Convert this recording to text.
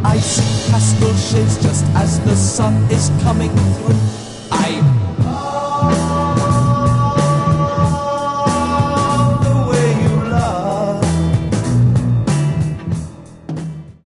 icy pastel shades just as the sun is coming through.